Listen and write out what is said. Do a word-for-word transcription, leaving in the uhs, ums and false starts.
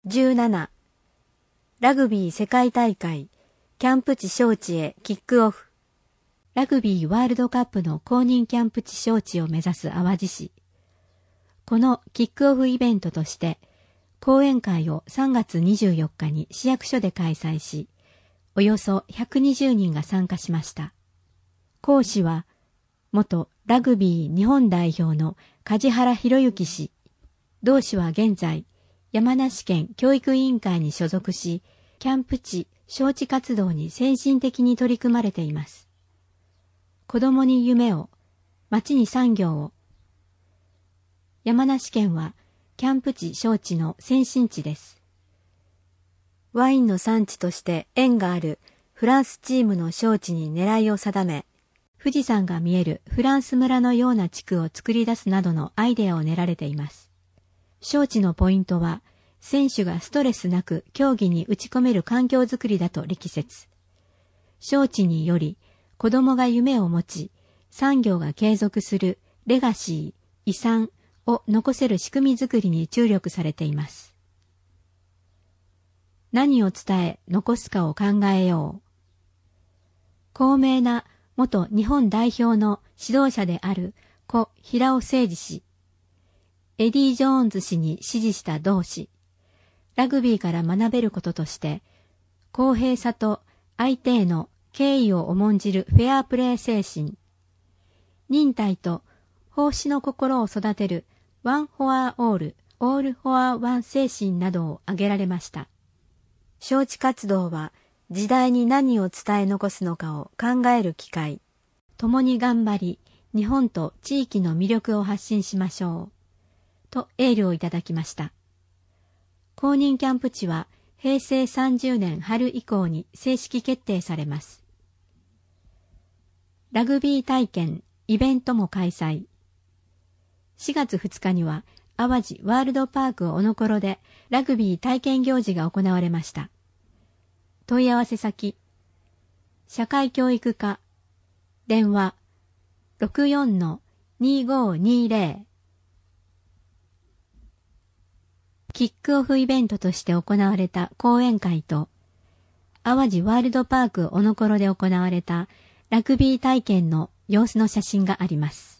じゅうなな、ラグビー世界大会、キャンプ地招致へキックオフ。ラグビーワールドカップの公認キャンプ地招致を目指す淡路市。このキックオフイベントとして、講演会をさんがつにじゅうよっかに市役所で開催し、およそひゃくにじゅうにんが参加しました。講師は、元ラグビー日本代表の梶原博之氏。同氏は現在、山梨県教育委員会に所属し、キャンプ地招致活動に先進的に取り組まれています。子供に夢を、町に産業を。山梨県はキャンプ地招致の先進地です。ワインの産地として縁があるフランスチームの招致に狙いを定め、富士山が見えるフランス村のような地区を作り出すなどのアイデアを練られています。招致のポイントは、選手がストレスなく競技に打ち込める環境づくりだと力説。招致により、子供が夢を持ち、産業が継続するレガシー、遺産を残せる仕組みづくりに注力されています。何を伝え、残すかを考えよう。高名な元日本代表の指導者である故平尾誠二氏、エディ・ジョーンズ氏に指示した同氏、ラグビーから学べることとして、公平さと相手への敬意を重んじるフェアプレー精神、忍耐と奉仕の心を育てるワン・フォア・オール、オール・フォア・ワン精神などを挙げられました。招致活動は時代に何を伝え残すのかを考える機会。共に頑張り、日本と地域の魅力を発信しましょう。とエールをいただきました。公認キャンプ地はへいせいさんじゅうねん春以降に正式決定されます。ラグビー体験、イベントも開催。しがつふつかには淡路ワールドパークおのころでラグビー体験行事が行われました。問い合わせ先、社会教育課、電話 ろくよんのにごにぜろ。キックオフイベントとして行われた講演会と、淡路ワールドパークおのころで行われたラグビー体験の様子の写真があります。